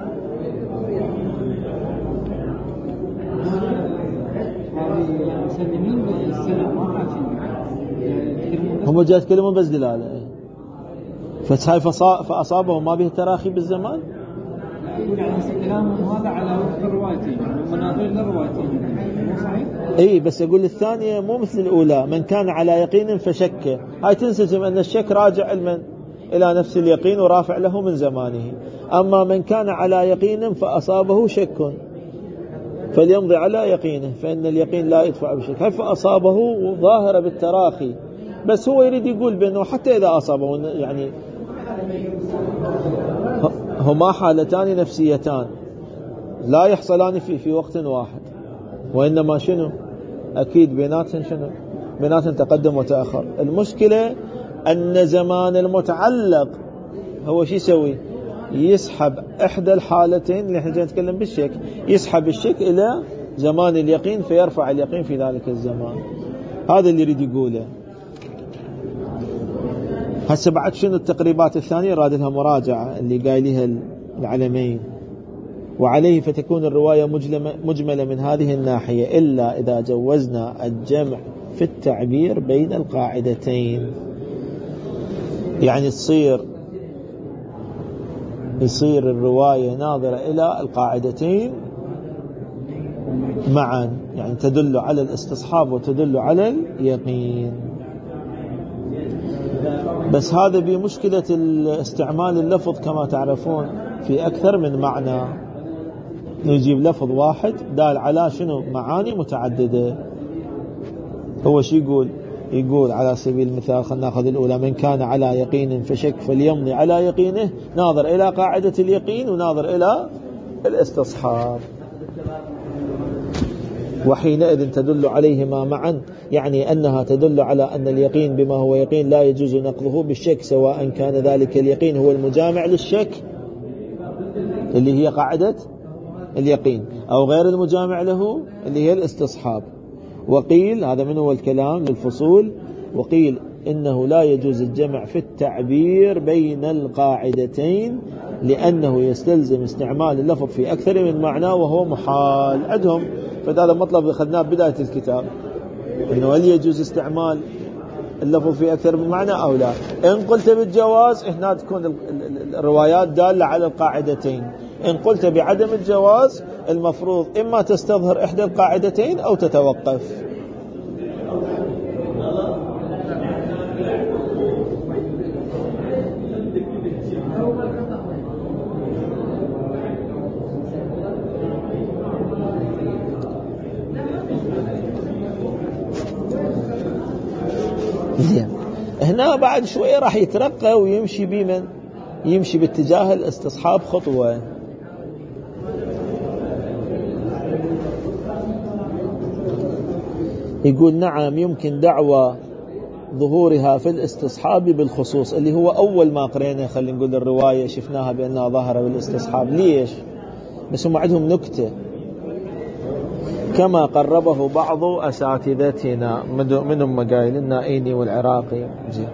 هم جاء يتكلمون بس دلالة. فهاي فأصابه ما بها تراخي بالزمان. يقول يعني كلامهم هذا على وفق الروايتين، مناظير للروايتين، مو صحيح؟ اي بس اقول الثانية مو مثل الاولى، من كان على يقين فشك، هاي تنسجم ان الشك راجع علما الى نفس اليقين ورافع له من زمانه. اما من كان على يقين فاصابه شك فليمضي على يقينه فان اليقين لا يدفع بشك. هاي فاصابه ظاهرة بالتراخي، بس هو يريد يقول بانه حتى اذا اصابه يعني هما حالتان نفسيتان لا يحصلان في وقت واحد، وإنما شنو أكيد بيناتهم شنو بيناتهم تقدم وتأخر. المشكلة أن زمان المتعلق هو شو يسوي؟ يسحب إحدى الحالتين اللي احنا نتكلم بالشك، يسحب الشك إلى زمان اليقين فيرفع اليقين في ذلك الزمان. هذا اللي يريد يقوله. هسه بعد شنو التقريبات الثانية راد لها مراجعة اللي قايلها العلمين. وعليه فتكون الرواية مجملة من هذه الناحية إلا إذا جوزنا الجمع في التعبير بين القاعدتين، يعني يصير الرواية ناظرة إلى القاعدتين معا، يعني تدل على الاستصحاب وتدل على اليقين. بس هذا بمشكلة استعمال اللفظ كما تعرفون في أكثر من معنى، نجيب لفظ واحد دال على شنو معاني متعددة. هو شو يقول على سبيل المثال، خلنا ناخذ الأولى، من كان على يقين فشك فليمضي على يقينه، ناظر إلى قاعدة اليقين وناظر إلى الاستصحاب، وحينئذ تدل عليهما معا، يعني أنها تدل على أن اليقين بما هو يقين لا يجوز نقضه بالشك، سواء كان ذلك اليقين هو المجامع للشك اللي هي قاعدة اليقين أو غير المجامع له اللي هي الاستصحاب. وقيل هذا من هو الكلام للفصول، وقيل إنه لا يجوز الجمع في التعبير بين القاعدتين لأنه يستلزم استعمال اللفظ في أكثر من معنى وهو محال عندهم. فهذا مطلب أخذناه بداية الكتاب، إنه هل يجوز استعمال اللفظ في أكثر من معنى أو لا. إن قلت بالجواز هنا تكون الروايات دالة على القاعدتين، إن قلت بعدم الجواز المفروض إما تستظهر إحدى القاعدتين أو تتوقف. هنا بعد شوية راح يترقى ويمشي بمن يمشي باتجاه الاستصحاب خطوة. يقول نعم يمكن دعوى ظهورها في الاستصحاب بالخصوص، اللي هو أول ما قرينا خلينا نقول الرواية شفناها بأنها ظاهرة بالاستصحاب. ليش؟ بس هم عندهم نكتة كما قربه بعض أساتذتنا منهم مقايل النائيني والعراقي.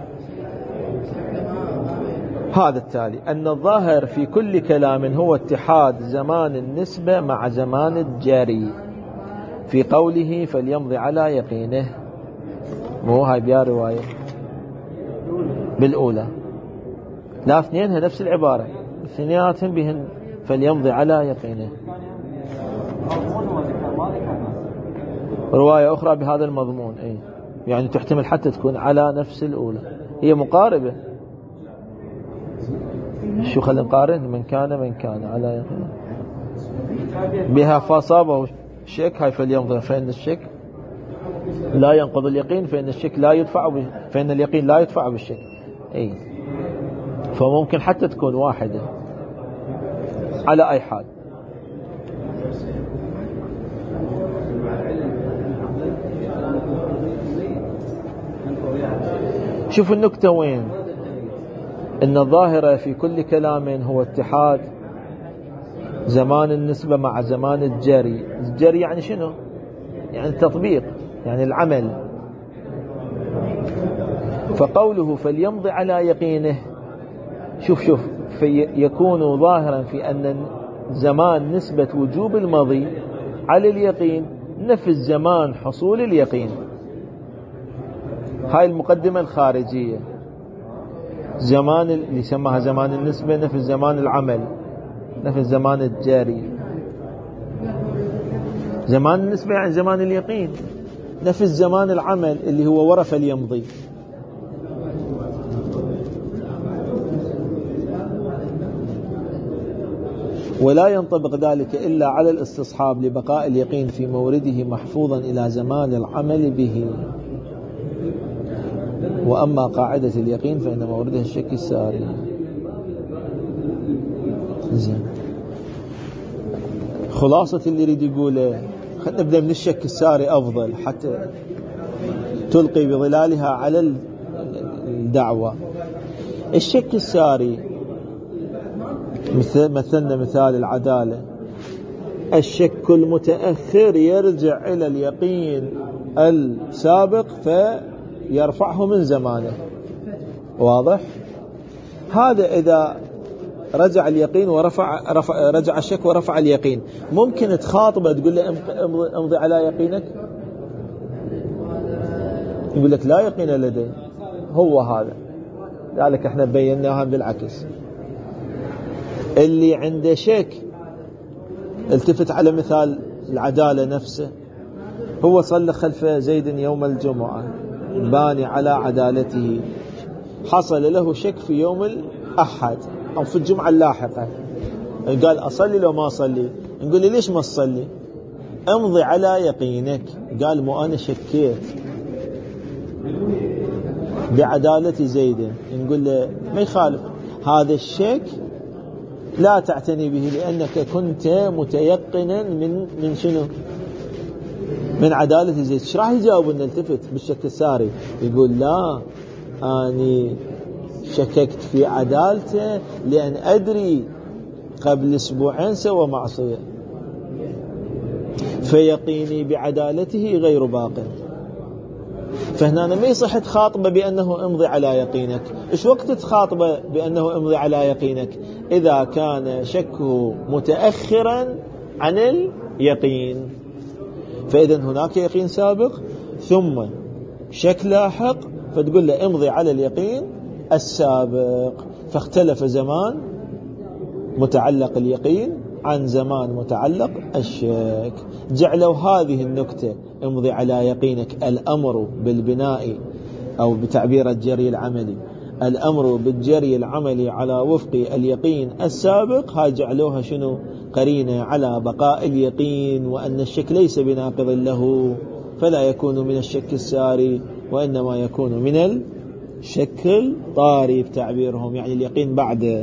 هذا التالي أن الظاهر في كل كلام هو اتحاد زمان النسبة مع زمان الجري في قوله فليمضي على يقينه. مو هاي بيا رواية بالأولى لا اثنينها نفس العبارة اثنيناتهم بهن فليمضي على يقينه. رواية أخرى بهذا المضمون يعني تحتمل حتى تكون على نفس الأولى، هي مقاربة. شو خلينا نقارن؟ من كان على يقينه بها فاصابه شك، هاي فليمضي، فإن الشك لا ينقض اليقين، فإن الشك لا يدفع فإن اليقين لا يدفع بالشك. فممكن حتى تكون واحدة على أي حال. شوف النكتة وين، إن الظاهرة في كل كلام هو اتحاد زمان النسبة مع زمان الجري. الجري يعني شنو؟ يعني التطبيق، يعني العمل. فقوله فليمضي على يقينه، شوف يكون ظاهرا في أن زمان نسبة وجوب المضي على اليقين نفس زمان حصول اليقين. هاي المقدمة الخارجية. زمان اللي يسمىها زمان النسبة نفس زمان العمل، نفي الزمان الجاري. زمان النسبة يعني زمان اليقين. نفي الزمان العمل اللي هو ورف اليمضي. ولا ينطبق ذلك إلا على الاستصحاب لبقاء اليقين في مورده محفوظا إلى زمان العمل به. وأما قاعدة اليقين فإن مورده الشك الساري. زين، خلاصة اللي يريد يقوله، خلينا نبدأ من الشك الساري أفضل حتى تلقي بظلالها على الدعوة. الشك الساري مثلنا مثال العدالة. الشك المتأخر يرجع إلى اليقين السابق فيرفعه من زمانه. واضح؟ هذا إذا رجع اليقين رجع الشك ورفع اليقين. ممكن تخاطبه تقول له امضي على يقينك، يقول لك لا يقين لدي. هو هذا، ذلك احنا بيناها بالعكس. اللي عنده شك التفت على مثال العدالة نفسه. هو صلى خلف زيد يوم الجمعة باني على عدالته، حصل له شك في يوم الأحد أو في الجمعة اللاحقة، قال أصلي لو ما أصلي. نقول لي ليش ما تصلي؟ امضي على يقينك. قال مو أنا شكيت بعدالة زيد. نقول له ما يخالف، هذا الشك لا تعتني به لأنك كنت متيقنا من شنو؟ من عدالة زيد. ايش راح يجاوب؟ نلتفت بالشك الساري يقول لا، أني شككت في عدالته لأن أدري قبل أسبوعين سوى معصية، فيقيني بعدالته غير باق. فهنا ما يصح تخاطبه بأنه امضي على يقينك. إيش وقت تخاطبه بأنه امضي على يقينك؟ إذا كان شكه متأخرا عن اليقين. فإذا هناك يقين سابق ثم شك لاحق، فتقول له امضي على اليقين السابق. فاختلف زمان متعلق اليقين عن زمان متعلق الشك. جعلوا هذه النكتة امضي على يقينك الأمر بالبناء أو بتعبير الجري العملي، الأمر بالجري العملي على وفق اليقين السابق. هاي جعلوها شنو؟ قرينة على بقاء اليقين، وأن الشك ليس بناقض له، فلا يكون من الشك الساري وإنما يكون من الشك الطاري بتعبيرهم، يعني اليقين بعد.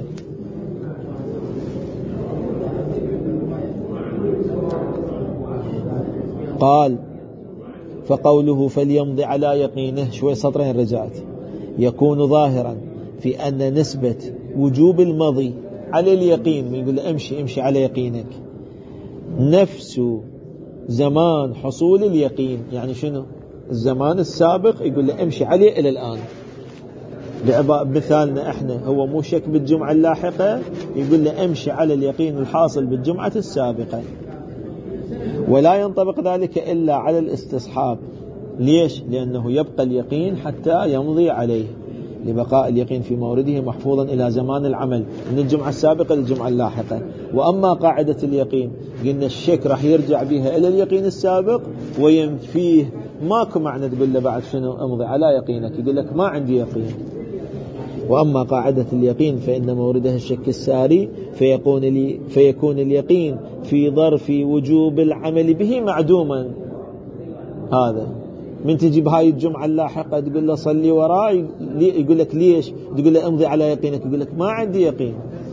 قال فقوله فليمضي على يقينه، شوي سطرين رجعت، يكون ظاهرا في أن نسبة وجوب المضي على اليقين، يقول امشي على يقينك، نفس زمان حصول اليقين. يعني شنو؟ الزمان السابق يقول له امشي عليه إلى الآن. بمثالنا احنا هو مو شك بالجمعة اللاحقة، يقول له امشي على اليقين الحاصل بالجمعة السابقة. ولا ينطبق ذلك إلا على الاستصحاب. ليش؟ لأنه يبقى اليقين حتى يمضي عليه، لبقاء اليقين في مورده محفوظا إلى زمان العمل من الجمعة السابقة للجمعة اللاحقة. وأما قاعدة اليقين قلنا الشك راح يرجع بها إلى اليقين السابق وينفيه. ماكو معنى تقول له بعد شنو امضي على يقينك، يقول لك ما عندي يقين. وأما قاعدة اليقين فإن موردها الشك الساري، فيكون اليقين في ظرف وجوب العمل به معدوما. هذا من تجي بهاي الجمعة اللاحقة تقول له صلي وراي، يقول لك ليش؟ تقول له امضي على يقينك، يقول لك ما عندي يقين.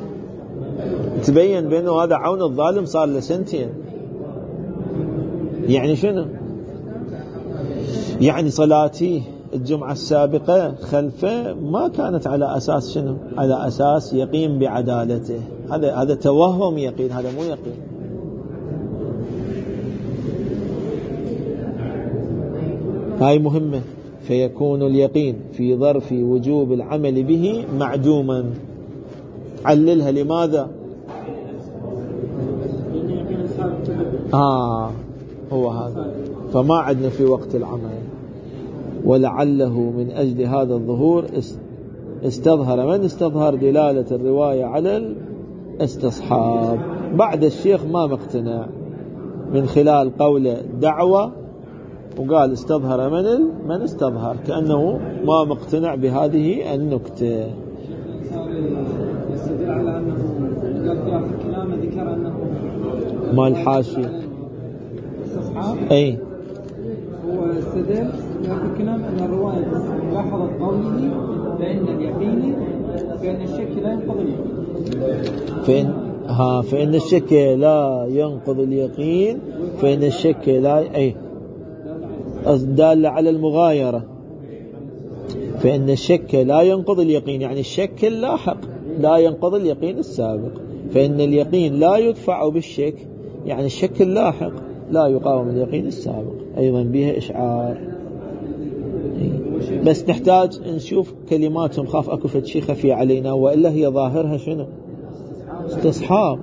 تبين بأنه هذا عون الظالم صار له سنتين. يعني شنو؟ يعني صلاتي الجمعة السابقة خلفه ما كانت على أساس شنو؟ على أساس يقين بعدالته. هذا توهم يقين، هذا مو يقين. هاي مهمة. فيكون اليقين في ظرف وجوب العمل به معدوما. عللها لماذا؟ هو هذا. فما عدنا في وقت العمل. ولعله من أجل هذا الظهور استظهر من استظهر دلالة الرواية على استصحاب. بعد الشيخ ما مقتنع من خلال قوله دعوة وقال استظهر من استظهر، كأنه ما مقتنع بهذه النكتة. يستدل على أنه قال في الكلام ذكر أنه ما الحاشي استصحاب. أي هو استدل في الكلام أن الرواية ملاحظة قوله فإن اليقين فإن الشك لا ينقض اليقين. فإن الشك لا ينقض اليقين، فإن الشك لا دالة على المغايرة. فإن الشك لا ينقض اليقين يعني الشك اللاحق لا ينقض اليقين السابق، فإن اليقين لا يدفع بالشك يعني الشك اللاحق لا يقاوم اليقين السابق، أيضا بها إشعار. بس نحتاج نشوف كلماتهم، خاف أكو فد شيء خفي علينا، وإلا هي ظاهرها شنو؟ استصحاب.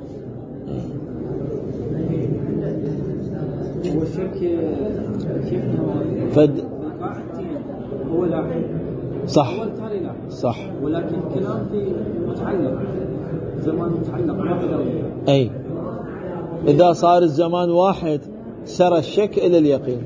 فد هو لاحق صح هو التالي لاحق صح، ولكن كلام في متعلق زمان متعلق ما تقدر. أي إذا صار الزمان واحد سرى الشك إلى اليقين.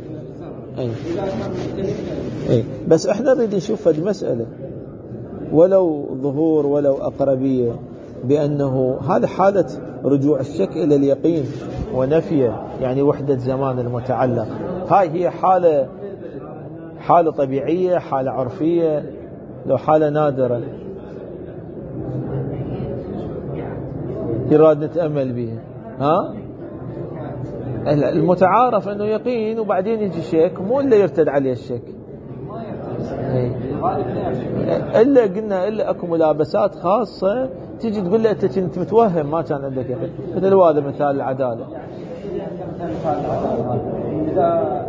أي بس إحنا نريد نشوف هذه مسألة ولو ظهور ولو أقربية، بأنه هذا حالة رجوع الشك إلى اليقين ونفيه، يعني وحدة زمان المتعلق. هاي هي حالة طبيعية، حالة عرفية، لو حالة نادرة يراد نتأمل بها. المتعارف أنه يقين وبعدين يجي شك، مو إلا يرتد عليه الشك. إلا قلنا إلا أكو ملابسات خاصة تيجي تقول له أنت كنت متوهم ما كان عندك يقين، مثل هذا مثال العدالة. إذا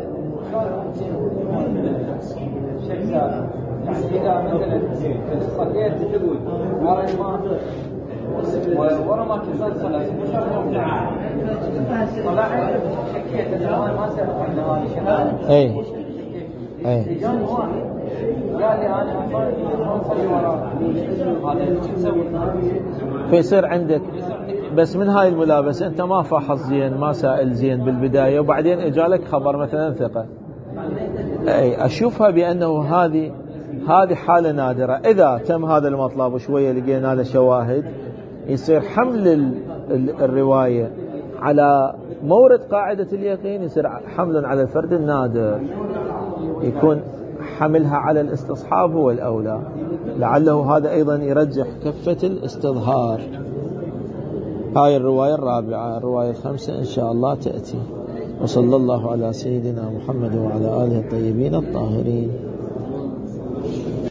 مثلا صليت تقول ورا ما كنت صلاة طلعت شكيت الزمان ما سبق عند هذه الشهادة. أي جاني واحد قال لي أنا أصلي وراء هذا اللي تسوي فيصير عندك بس من هاي الملابسة أنت ما فاحص زين، ما سائل زين بالبداية، وبعدين إجالك خبر مثلا ثقة. أي أشوفها بأنه هذه حالة نادرة. إذا تم هذا المطلب وشوية لقينا له شواهد، يصير حمل الرواية على مورد قاعدة اليقين، يصير حمل على الفرد النادر، يكون حملها على الاستصحاب هو الأولى، لعله هذا أيضا يرجح كفة الاستظهار. هاي الرواية الرابعة. الرواية الخامسة إن شاء الله تأتي. وصلى الله على سيدنا محمد وعلى آله الطيبين الطاهرين.